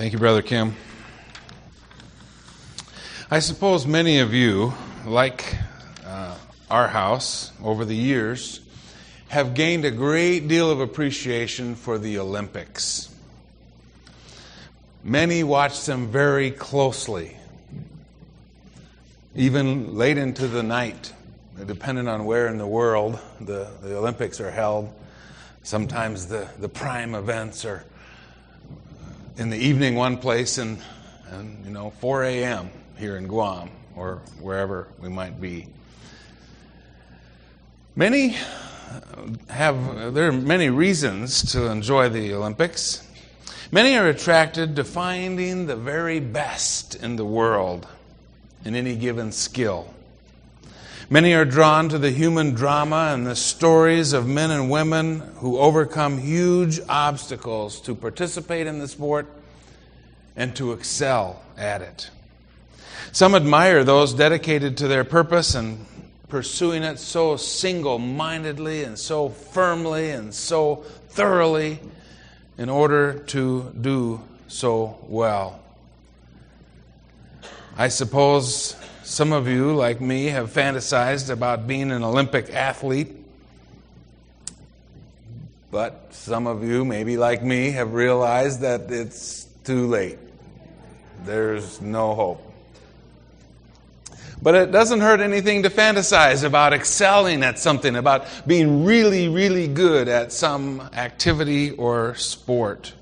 Thank you, Brother Kim. I suppose many of you, like our house over the years, have gained a great deal of appreciation for the Olympics. Many watch them very closely, even late into the night, depending on where in the world the Olympics are held. Sometimes the prime events are in the evening one place and 4 a.m. here in Guam or wherever we might be. There are many reasons to enjoy the Olympics. Many are attracted to finding the very best in the world in any given skill. Many are drawn to the human drama and the stories of men and women who overcome huge obstacles to participate in the sport and to excel at it. Some admire those dedicated to their purpose and pursuing it so single-mindedly and so firmly and so thoroughly in order to do so well. I suppose some of you, like me, have fantasized about being an Olympic athlete. But some of you, maybe like me, have realized that it's too late. There's no hope. But it doesn't hurt anything to fantasize about excelling at something, about being really, really good at some activity or sport.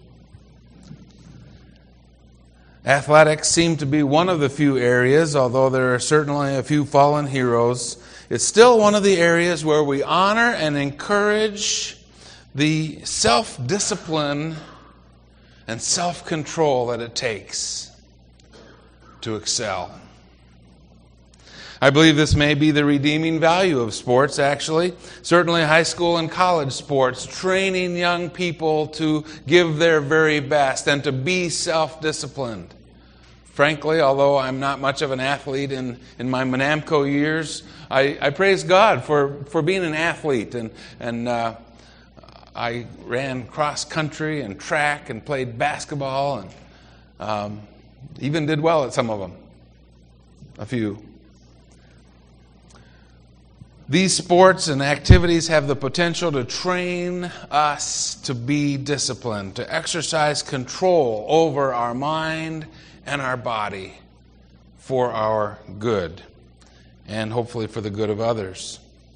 Athletics seem to be one of the few areas, although there are certainly a few fallen heroes. It's still one of the areas where we honor and encourage the self-discipline and self-control that it takes to excel. I believe this may be the redeeming value of sports, actually. Certainly high school and college sports, training young people to give their very best and to be self-disciplined. Frankly, although I'm not much of an athlete in my Monamco years, I praise God for being an athlete. And I ran cross-country and track and played basketball and even did well at some of them. A few. These sports and activities have the potential to train us to be disciplined, to exercise control over our mind and our body for our good, and hopefully for the good of others.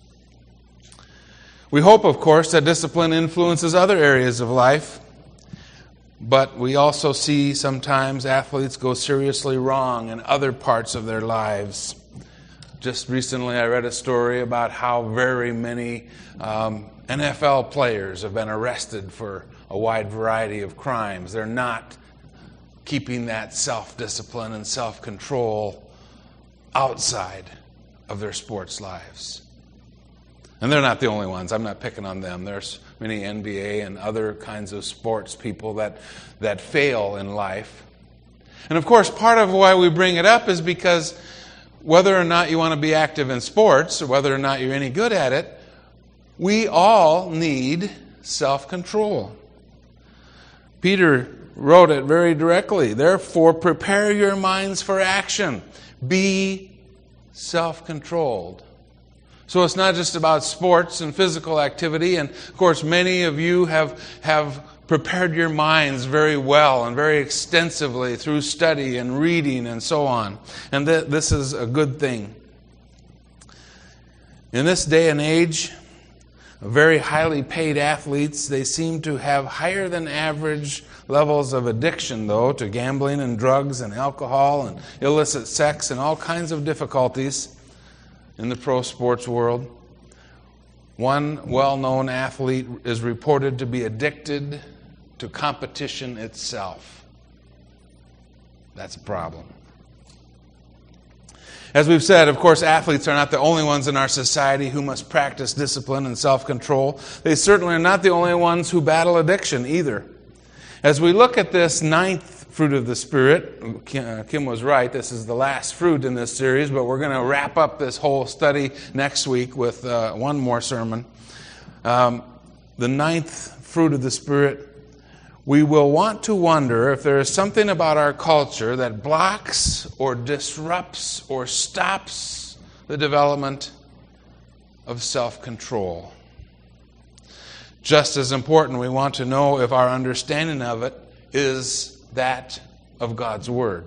We hope, of course, that discipline influences other areas of life, but we also see sometimes athletes go seriously wrong in other parts of their lives. Just recently I read a story about how very many NFL players have been arrested for a wide variety of crimes. They're not keeping that self-discipline and self-control outside of their sports lives. And they're not the only ones. I'm not picking on them. There's many NBA and other kinds of sports people that fail in life. And of course, part of why we bring it up is because whether or not you want to be active in sports, or whether or not you're any good at it, we all need self-control. Peter wrote it very directly. Therefore, prepare your minds for action. Be self-controlled. So it's not just about sports and physical activity. And of course, many of you have prepared your minds very well and very extensively through study and reading and so on. And this is a good thing. In this day and age, very highly paid athletes, they seem to have higher than average levels of addiction, though, to gambling and drugs and alcohol and illicit sex and all kinds of difficulties in the pro sports world. One well-known athlete is reported to be addicted to competition itself. That's a problem. As we've said, of course, athletes are not the only ones in our society who must practice discipline and self-control. They certainly are not the only ones who battle addiction either. As we look at this ninth fruit of the Spirit, Kim was right, this is the last fruit in this series, but we're going to wrap up this whole study next week with one more sermon. The ninth fruit of the Spirit, we will want to wonder if there is something about our culture that blocks or disrupts or stops the development of self-control. Just as important, we want to know if our understanding of it is that of God's Word.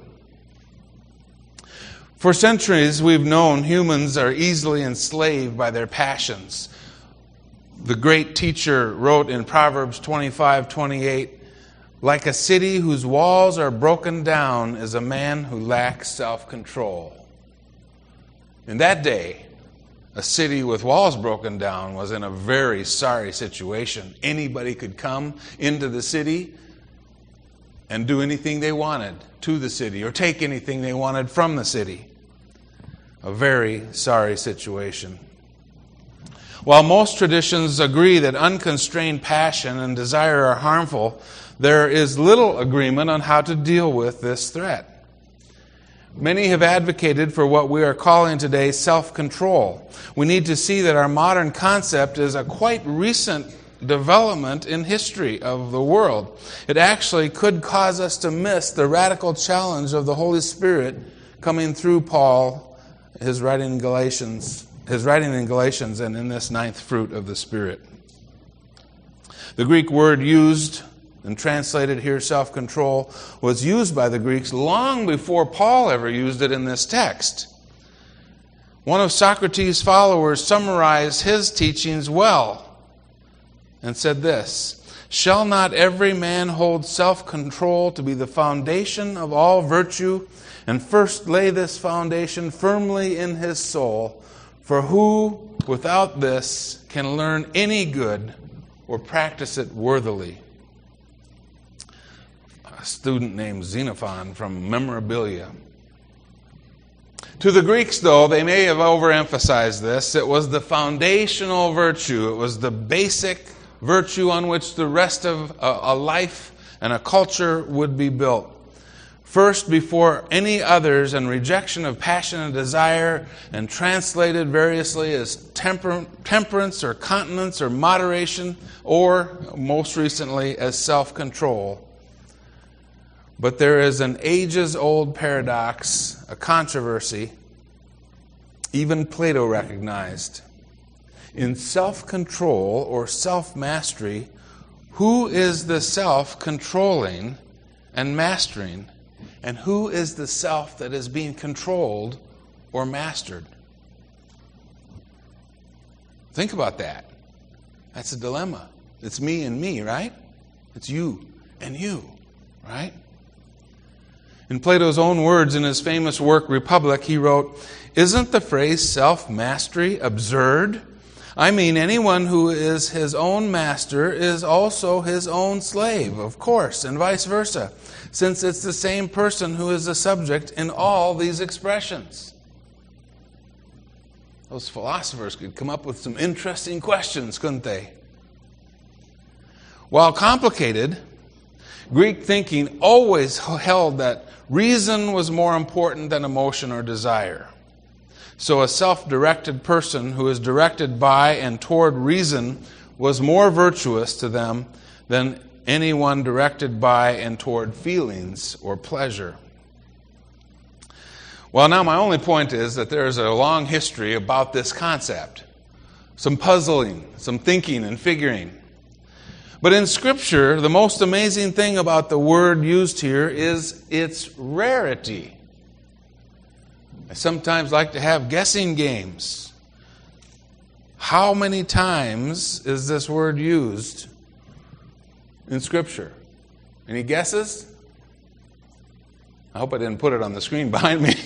For centuries, we've known humans are easily enslaved by their passions. The great teacher wrote in Proverbs 25:28, "Like a city whose walls are broken down is a man who lacks self-control." In that day, a city with walls broken down was in a very sorry situation. Anybody could come into the city and do anything they wanted to the city or take anything they wanted from the city. A very sorry situation. While most traditions agree that unconstrained passion and desire are harmful, there is little agreement on how to deal with this threat. Many have advocated for what we are calling today self-control. We need to see that our modern concept is a quite recent development in history of the world. It actually could cause us to miss the radical challenge of the Holy Spirit coming through Paul, his writing in Galatians and in this ninth fruit of the Spirit. The Greek word used and translated here, self-control, was used by the Greeks long before Paul ever used it in this text. One of Socrates' followers summarized his teachings well and said this, "Shall not every man hold self-control to be the foundation of all virtue, and first lay this foundation firmly in his soul? For who, without this, can learn any good or practice it worthily?" A student named Xenophon from Memorabilia. To the Greeks, though, they may have overemphasized this. It was the foundational virtue. It was the basic virtue on which the rest of a life and a culture would be built. First before any others, and rejection of passion and desire, and translated variously as temperance or continence or moderation, or most recently as self-control. But there is an ages-old paradox, a controversy, even Plato recognized. In self-control or self-mastery, who is the self-controlling and mastering? And who is the self that is being controlled or mastered? Think about that. That's a dilemma. It's me and me, right? It's you and you, right? In Plato's own words in his famous work, Republic, he wrote, "Isn't the phrase self-mastery absurd? I mean, anyone who is his own master is also his own slave, of course, and vice versa, since it's the same person who is the subject in all these expressions." Those philosophers could come up with some interesting questions, couldn't they? While complicated, Greek thinking always held that reason was more important than emotion or desire. So a self-directed person who is directed by and toward reason was more virtuous to them than anyone directed by and toward feelings or pleasure. Well, now my only point is that there is a long history about this concept. Some puzzling, some thinking and figuring. But in Scripture, the most amazing thing about the word used here is its rarity. I sometimes like to have guessing games. How many times is this word used in Scripture? Any guesses? I hope I didn't put it on the screen behind me.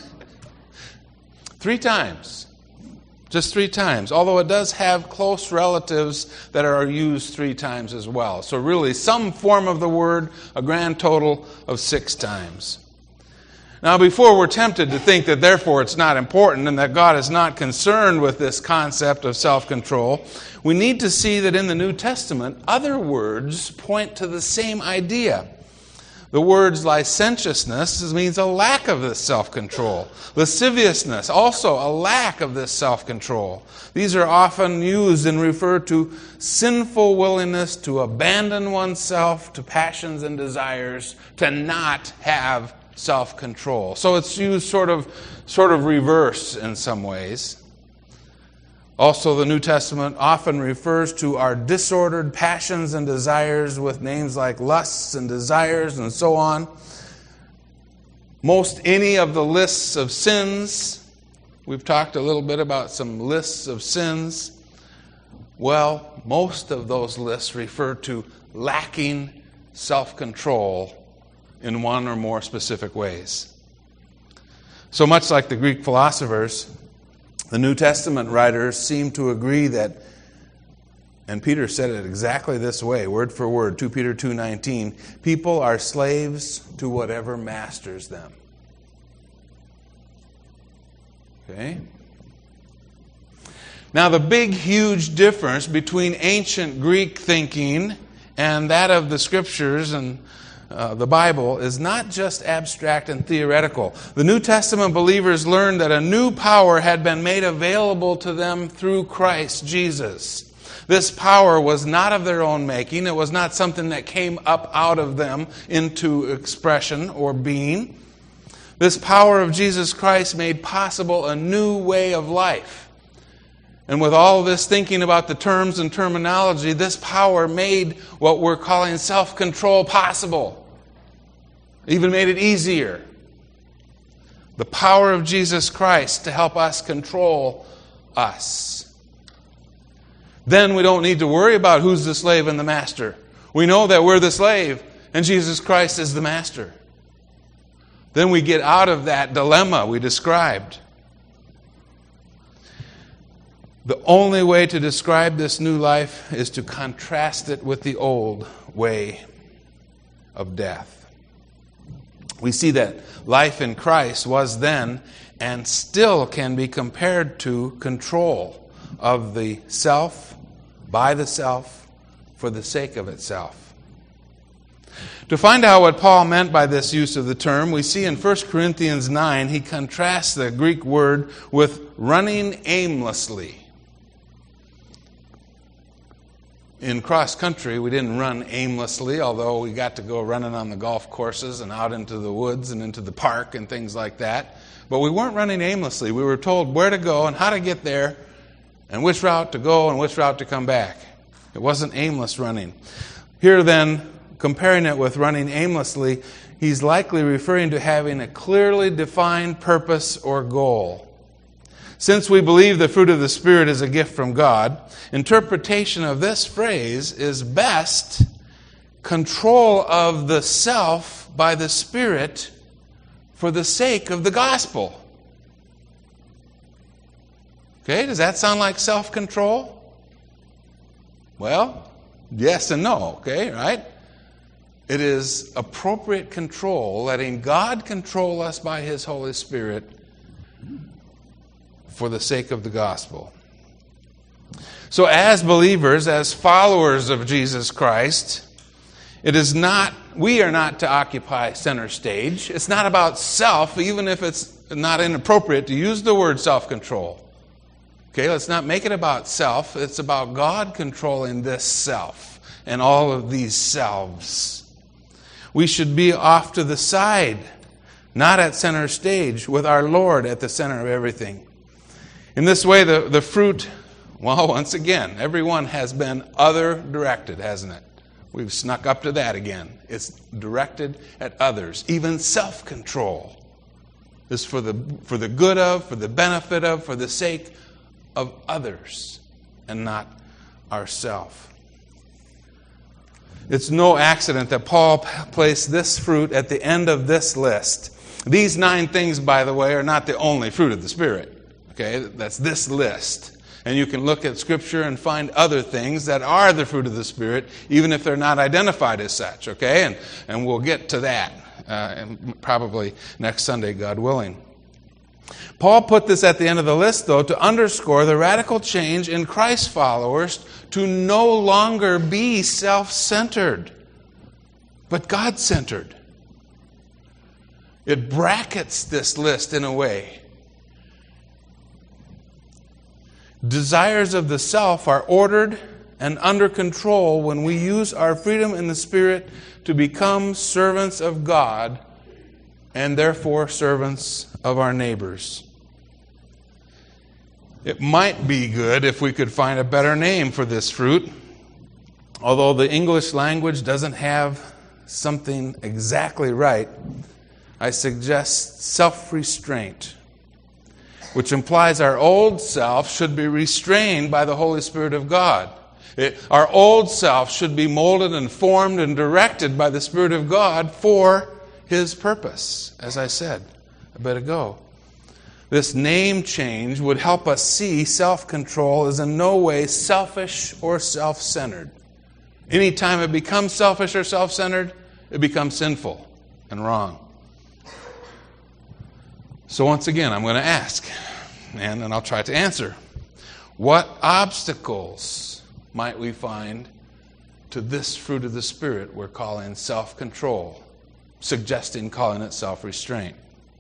3 times. Just 3 times. Although it does have close relatives that are used 3 times as well. So really, some form of the word, a grand total of 6 times. Now, before we're tempted to think that therefore it's not important and that God is not concerned with this concept of self-control, we need to see that in the New Testament, other words point to the same idea. The words licentiousness means a lack of this self-control. Lasciviousness, also a lack of this self-control. These are often used and refer to sinful willingness to abandon oneself to passions and desires, to not have self-control. So it's used sort of reverse in some ways. Also, the New Testament often refers to our disordered passions and desires with names like lusts and desires and so on. Most any of the lists of sins, we've talked a little bit about some lists of sins. Well, most of those lists refer to lacking self-control in one or more specific ways. So much like the Greek philosophers, the New Testament writers seem to agree that, and Peter said it exactly this way, word for word, 2 Peter 2:19, people are slaves to whatever masters them. Okay? Now the big, huge difference between ancient Greek thinking and that of the Scriptures and the Bible is not just abstract and theoretical. The New Testament believers learned that a new power had been made available to them through Christ Jesus. This power was not of their own making. It was not something that came up out of them into expression or being. This power of Jesus Christ made possible a new way of life. And with all this thinking about the terms and terminology, this power made what we're calling self-control possible. Even made it easier. The power of Jesus Christ to help us control us. Then we don't need to worry about who's the slave and the master. We know that we're the slave and Jesus Christ is the master. Then we get out of that dilemma we described. The only way to describe this new life is to contrast it with the old way of death. We see that life in Christ was then and still can be compared to control of the self, by the self, for the sake of itself. To find out what Paul meant by this use of the term, we see in 1 Corinthians 9, he contrasts the Greek word with running aimlessly. In cross country, we didn't run aimlessly, although we got to go running on the golf courses and out into the woods and into the park and things like that. But we weren't running aimlessly. We were told where to go and how to get there and which route to go and which route to come back. It wasn't aimless running. Here then, comparing it with running aimlessly, he's likely referring to having a clearly defined purpose or goal. Since we believe the fruit of the Spirit is a gift from God, interpretation of this phrase is best control of the self by the Spirit for the sake of the gospel. Okay, does that sound like self-control? Well, yes and no, okay, right? It is appropriate control, letting God control us by His Holy Spirit for the sake of the gospel. So as believers, as followers of Jesus Christ, we are not to occupy center stage. It's not about self, even if it's not inappropriate to use the word self-control. Okay, let's not make it about self. It's about God controlling this self and all of these selves. We should be off to the side, not at center stage, with our Lord at the center of everything. In this way, the fruit, well, once again, everyone has been other-directed, hasn't it? We've snuck up to that again. It's directed at others. Even self-control is for the good of, for the benefit of, for the sake of others, and not ourselves. It's no accident that Paul placed this fruit at the end of this list. These 9 things, by the way, are not the only fruit of the Spirit. Okay, that's this list. And you can look at Scripture and find other things that are the fruit of the Spirit, even if they're not identified as such. Okay, and we'll get to that probably next Sunday, God willing. Paul put this at the end of the list, though, to underscore the radical change in Christ's followers to no longer be self-centered, but God-centered. It brackets this list in a way. Desires of the self are ordered and under control when we use our freedom in the Spirit to become servants of God and therefore servants of our neighbors. It might be good if we could find a better name for this fruit. Although the English language doesn't have something exactly right, I suggest self-restraint, which implies our old self should be restrained by the Holy Spirit of God. Our old self should be molded and formed and directed by the Spirit of God for His purpose, as I said a bit ago. This name change would help us see self-control as in no way selfish or self-centered. Anytime it becomes selfish or self-centered, it becomes sinful and wrong. So once again, I'm going to ask, and then I'll try to answer. What obstacles might we find to this fruit of the Spirit we're calling self-control, suggesting calling it self-restraint?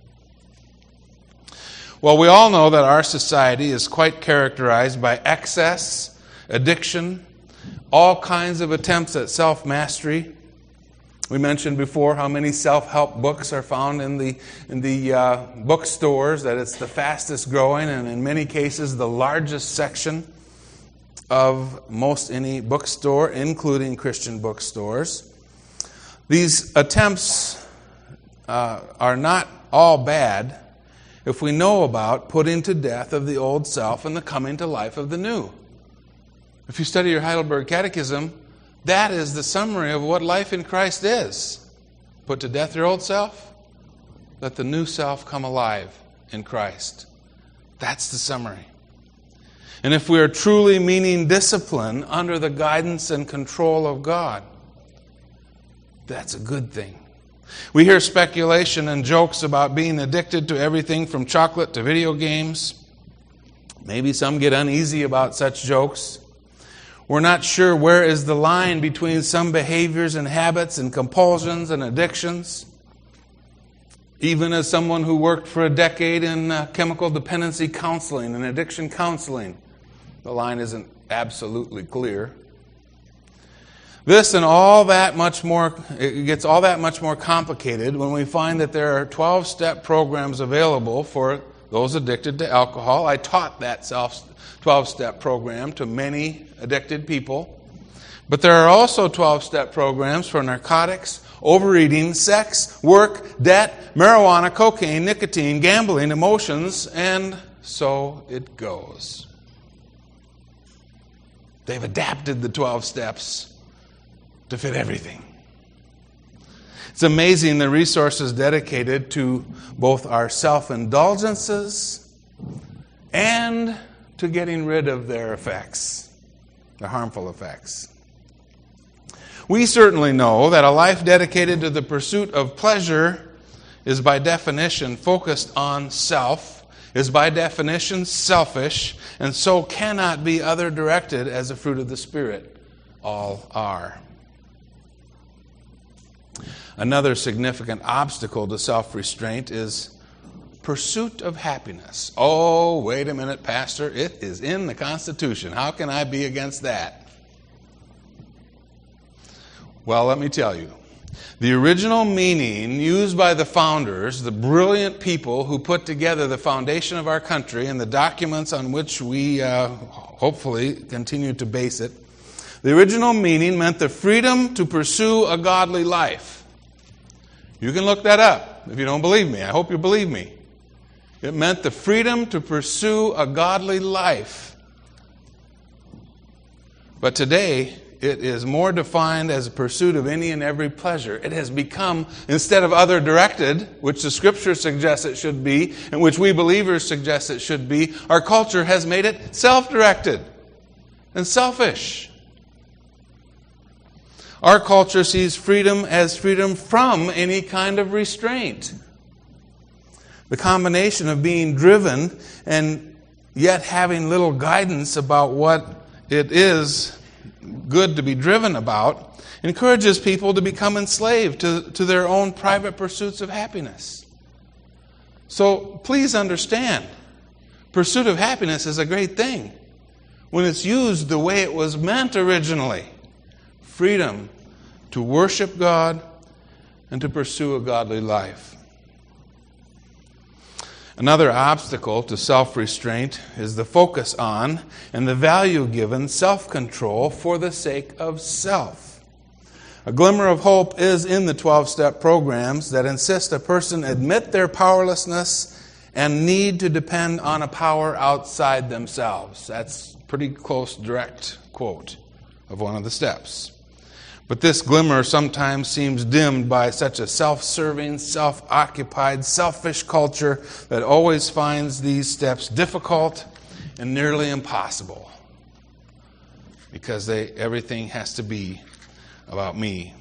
Well, we all know that our society is quite characterized by excess, addiction, all kinds of attempts at self-mastery. We mentioned before how many self-help books are found in the bookstores, that it's the fastest growing and in many cases the largest section of most any bookstore, including Christian bookstores. These attempts are not all bad if we know about putting to death of the old self and the coming to life of the new. If you study your Heidelberg Catechism, that is the summary of what life in Christ is. Put to death your old self, let the new self come alive in Christ. That's the summary. And if we are truly meaning discipline under the guidance and control of God, that's a good thing. We hear speculation and jokes about being addicted to everything from chocolate to video games. Maybe some get uneasy about such jokes. We're not sure where is the line between some behaviors and habits and compulsions and addictions. Even as someone who worked for a decade in chemical dependency counseling and addiction counseling, the line isn't absolutely clear. This and all that much more, it gets all that much more complicated when we find that there are 12-step programs available for those addicted to alcohol. I taught that 12-step program to many addicted people. But there are also 12-step programs for narcotics, overeating, sex, work, debt, marijuana, cocaine, nicotine, gambling, emotions, and so it goes. They've adapted the 12 steps to fit everything. It's amazing the resources dedicated to both our self-indulgences and to getting rid of their effects, their harmful effects. We certainly know that a life dedicated to the pursuit of pleasure is by definition focused on self, is by definition selfish, and so cannot be other-directed as a fruit of the Spirit all are. Another significant obstacle to self-restraint is pursuit of happiness. Oh, wait a minute, Pastor. It is in the Constitution. How can I be against that? Well, let me tell you. The original meaning used by the founders, the brilliant people who put together the foundation of our country and the documents on which we hopefully continue to base it, the original meaning meant the freedom to pursue a godly life. You can look that up if you don't believe me. I hope you believe me. It meant the freedom to pursue a godly life. But today, it is more defined as a pursuit of any and every pleasure. It has become, instead of other-directed, which the Scripture suggests it should be, and which we believers suggest it should be, our culture has made it self-directed and selfish. Our culture sees freedom as freedom from any kind of restraint. The combination of being driven and yet having little guidance about what it is good to be driven about encourages people to become enslaved to their own private pursuits of happiness. So please understand, pursuit of happiness is a great thing when it's used the way it was meant originally. Freedom to worship God and to pursue a godly life. Another obstacle to self-restraint is the focus on and the value given self-control for the sake of self. A glimmer of hope is in the 12-step programs that insist a person admit their powerlessness and need to depend on a power outside themselves. That's a pretty close, direct quote of one of the steps. But this glimmer sometimes seems dimmed by such a self-serving, self-occupied, selfish culture that always finds these steps difficult and nearly impossible because everything has to be about me.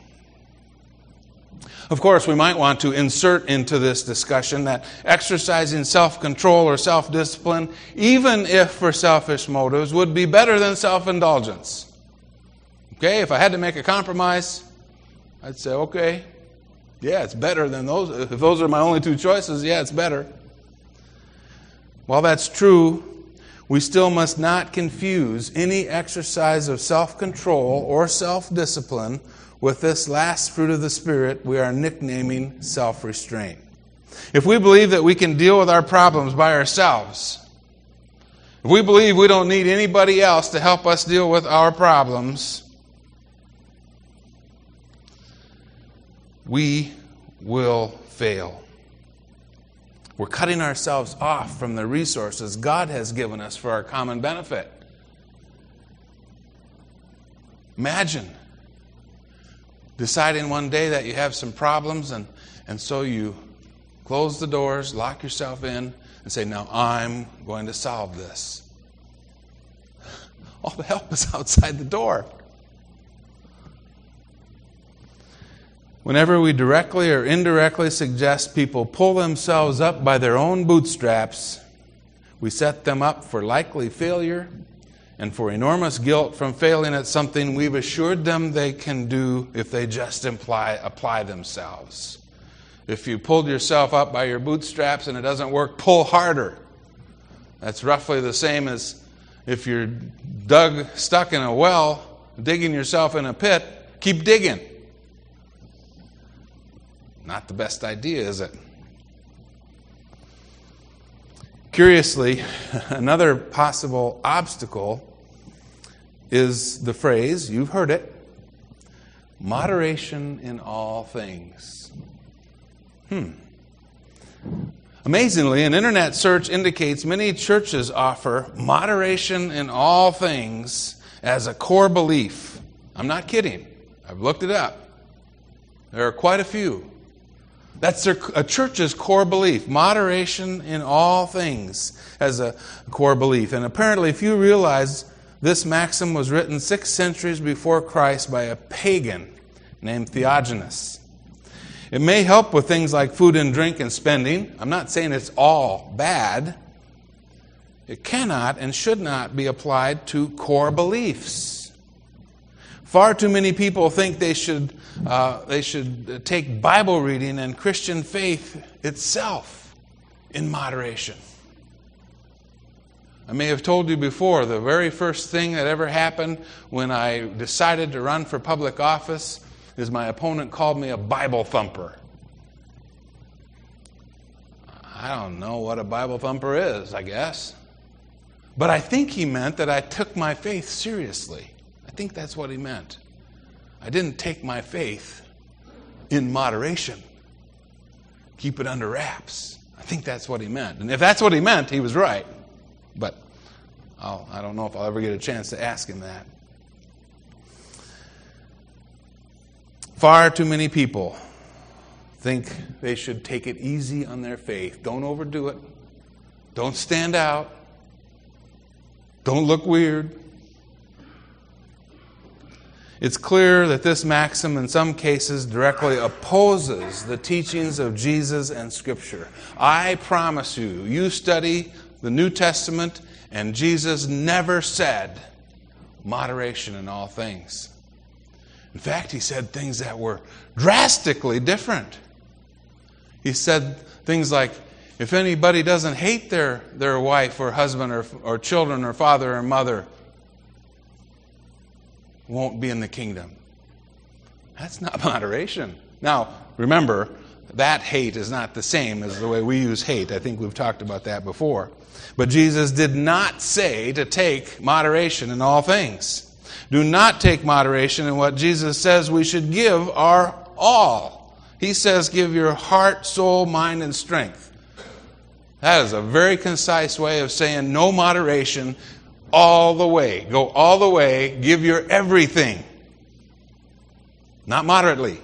Of course, we might want to insert into this discussion that exercising self-control or self-discipline, even if for selfish motives, would be better than self-indulgence. Okay, if I had to make a compromise, I'd say, okay, yeah, it's better than those. If those are my only two choices, yeah, it's better. While that's true, we still must not confuse any exercise of self-control or self-discipline with this last fruit of the Spirit we are nicknaming self-restraint. If we believe that we can deal with our problems by ourselves, if we believe we don't need anybody else to help us deal with our problems, we will fail. We're cutting ourselves off from the resources God has given us for our common benefit. Imagine deciding one day that you have some problems and so you close the doors, lock yourself in, and say, now I'm going to solve this. All the help is outside the door. Whenever we directly or indirectly suggest people pull themselves up by their own bootstraps, we set them up for likely failure and for enormous guilt from failing at something we've assured them they can do if they just apply themselves. If you pulled yourself up by your bootstraps and it doesn't work, pull harder. That's roughly the same as if you're stuck in a well, digging yourself in a pit, keep digging. Not the best idea, is it? Curiously, another possible obstacle is the phrase, you've heard it, moderation in all things. Amazingly, an internet search indicates many churches offer moderation in all things as a core belief. I'm not kidding. I've looked it up. There are quite a few. That's a church's core belief. Moderation in all things as a core belief. And apparently few realize this maxim was written 6 centuries before Christ by a pagan named Theognis. It may help with things like food and drink and spending. I'm not saying it's all bad. It cannot and should not be applied to core beliefs. Far too many people think they should take Bible reading and Christian faith itself in moderation. I may have told you before, the very first thing that ever happened when I decided to run for public office is my opponent called me a Bible thumper. I don't know what a Bible thumper is, I guess. But I think he meant that I took my faith seriously. I think that's what he meant. I didn't take my faith in moderation. Keep it under wraps. I think that's what he meant. And if that's what he meant, he was right. But I don't know if I'll ever get a chance to ask him that. Far too many people think they should take it easy on their faith. Don't overdo it. Don't stand out. Don't look weird. It's clear that this maxim in some cases directly opposes the teachings of Jesus and Scripture. I promise you, you study the New Testament and Jesus never said moderation in all things. In fact, he said things that were drastically different. He said things like, If anybody doesn't hate their wife or husband or children or father or mother, won't be in the kingdom. That's not moderation. Now, remember, that hate is not the same as the way we use hate. I think we've talked about that before. But Jesus did not say to take moderation in all things. Do not take moderation in what Jesus says we should give our all. He says give your heart, soul, mind, and strength. That is a very concise way of saying no moderation all the way. Go all the way, give your everything. Not moderately.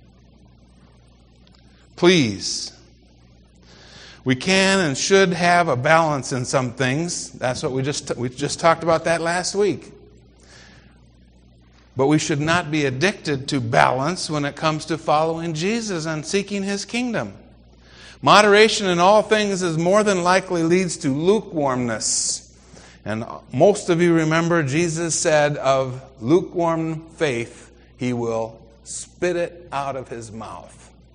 Please. We can and should have a balance in some things. That's what we just talked about that last week. But we should not be addicted to balance when it comes to following Jesus and seeking His kingdom. Moderation in all things is more than likely leads to lukewarmness. And most of you remember Jesus said of lukewarm faith, He will spit it out of His mouth.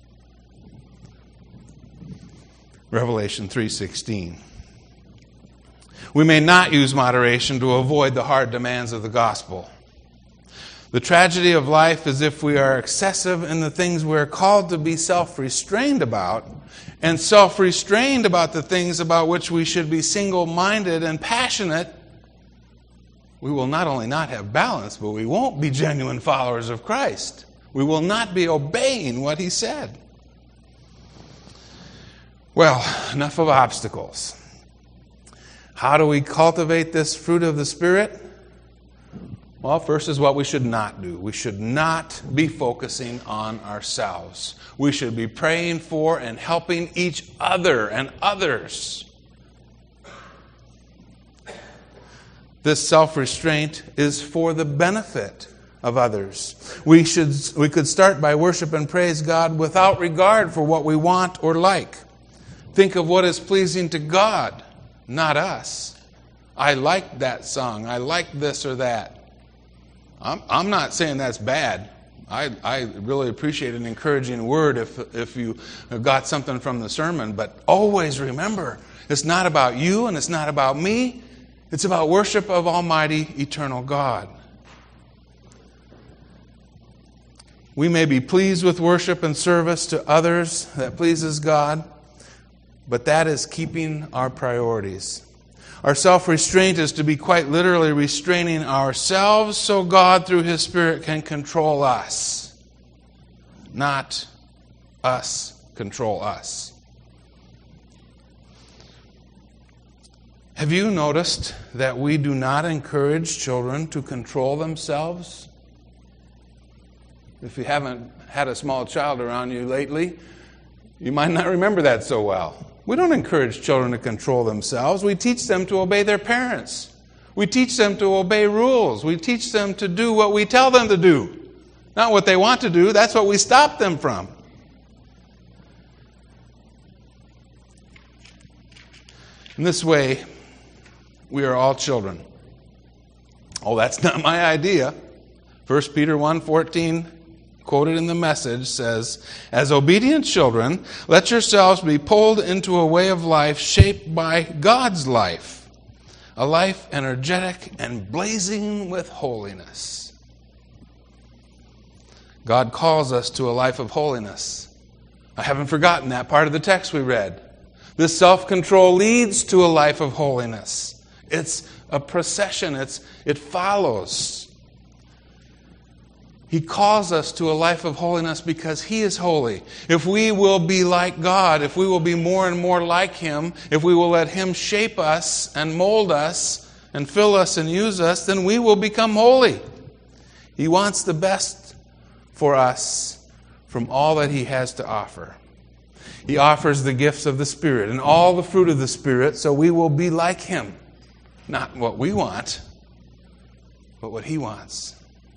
Revelation 3:16. We may not use moderation to avoid the hard demands of the gospel. The tragedy of life is if we are excessive in the things we are called to be self-restrained about, and self-restrained about the things about which we should be single-minded and passionate, we will not only not have balance, but we won't be genuine followers of Christ. We will not be obeying what He said. Well, enough of obstacles. How do we cultivate this fruit of the Spirit? Well, first is what we should not do. We should not be focusing on ourselves. We should be praying for and helping each other and others. This self-restraint is for the benefit of others. We could start by worship and praise God without regard for what we want or like. Think of what is pleasing to God, not us. I like that song. I like this or that. I'm not saying that's bad. I really appreciate an encouraging word if you got something from the sermon. But always remember, it's not about you and it's not about me. It's about worship of Almighty, eternal God. We may be pleased with worship and service to others that pleases God, but that is keeping our priorities. Our self-restraint is to be quite literally restraining ourselves so God, through His Spirit, can control us. Not us control us. Have you noticed that we do not encourage children to control themselves? If you haven't had a small child around you lately, you might not remember that so well. We don't encourage children to control themselves. We teach them to obey their parents. We teach them to obey rules. We teach them to do what we tell them to do. Not what they want to do. That's what we stop them from. In this way, we are all children. Oh, that's not my idea. 1 Peter 1:14, quoted in the Message, says, "As obedient children, let yourselves be pulled into a way of life shaped by God's life, a life energetic and blazing with holiness." God calls us to a life of holiness. I haven't forgotten that part of the text we read. This self-control leads to a life of holiness. It's a procession. It follows. He calls us to a life of holiness because He is holy. If we will be like God, if we will be more and more like Him, if we will let Him shape us and mold us and fill us and use us, then we will become holy. He wants the best for us from all that He has to offer. He offers the gifts of the Spirit and all the fruit of the Spirit so we will be like Him. Not what we want, but what He wants.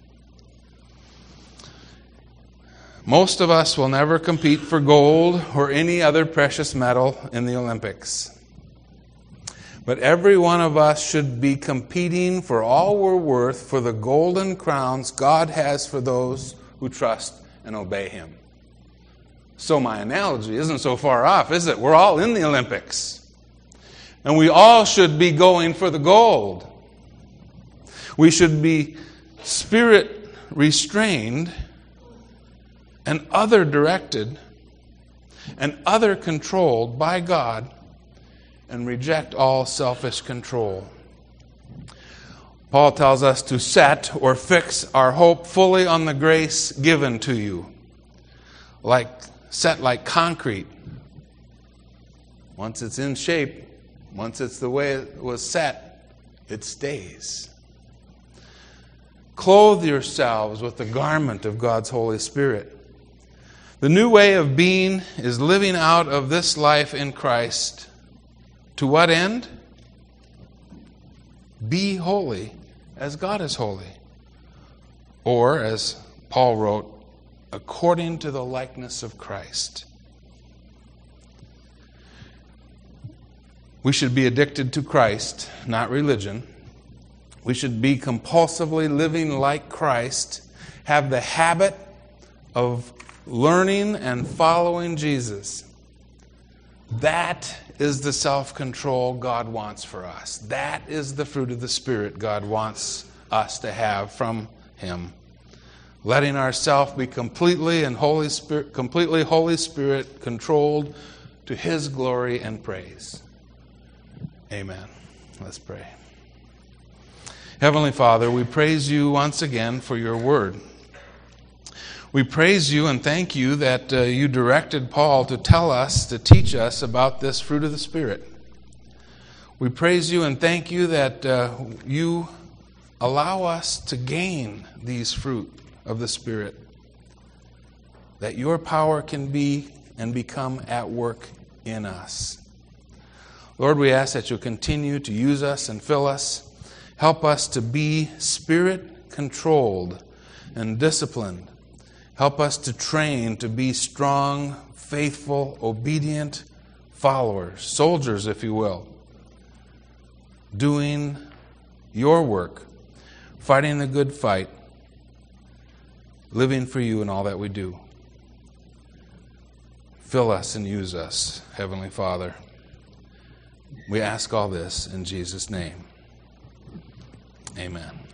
Most of us will never compete for gold or any other precious metal in the Olympics. But every one of us should be competing for all we're worth for the golden crowns God has for those who trust and obey Him. So my analogy isn't so far off, is it? We're all in the Olympics. And we all should be going for the gold. We should be spirit restrained and other directed and other controlled by God, and reject all selfish control. Paul tells us to set or fix our hope fully on the grace given to you. Set like concrete. Once it's in shape, once it's the way it was set, it stays. Clothe yourselves with the garment of God's Holy Spirit. The new way of being is living out of this life in Christ. To what end? Be holy as God is holy. Or, as Paul wrote, according to the likeness of Christ. We should be addicted to Christ, not religion. We should be compulsively living like Christ, have the habit of learning and following Jesus. That is the self-control God wants for us. That is the fruit of the Spirit God wants us to have from Him. Letting ourselves be completely Holy Spirit controlled to His glory and praise. Amen. Let's pray. Heavenly Father, we praise you once again for your word. We praise you and thank you that you directed Paul to teach us about this fruit of the Spirit. We praise you and thank you that you allow us to gain these fruit of the Spirit, that your power can be and become at work in us. Lord, we ask that you'll continue to use us and fill us. Help us to be Spirit-controlled and disciplined. Help us to train to be strong, faithful, obedient followers, soldiers, if you will, doing your work, fighting the good fight, living for you in all that we do. Fill us and use us, Heavenly Father. We ask all this in Jesus' name. Amen.